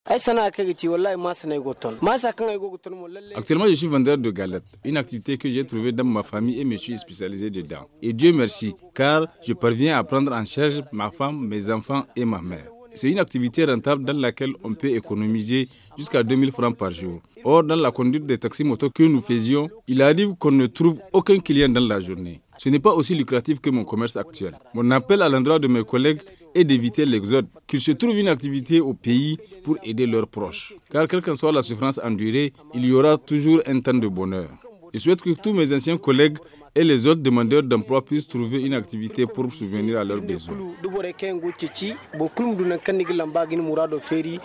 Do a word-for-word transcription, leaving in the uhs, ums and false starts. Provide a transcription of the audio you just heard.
Actuellement, je suis vendeur de galettes, une activité que j'ai trouvée dans ma famille et me suis spécialisé dedans. Et Dieu merci, car je parviens à prendre en charge ma femme, mes enfants et ma mère. C'est une activité rentable dans laquelle on peut économiser jusqu'à deux mille francs par jour. Or, dans la conduite des taxis-motos que nous faisions, il arrive qu'on ne trouve aucun client dans la journée. Ce n'est pas aussi lucratif que mon commerce actuel. Mon appel à l'endroit de mes collègues est d'éviter l'exode, qu'ils se trouvent une activité au pays pour aider leurs proches. Car quelle qu'en soit la souffrance endurée, il y aura toujours un temps de bonheur. Je souhaite que tous mes anciens collègues et les autres demandeurs d'emploi puissent trouver une activité pour subvenir à leurs besoins.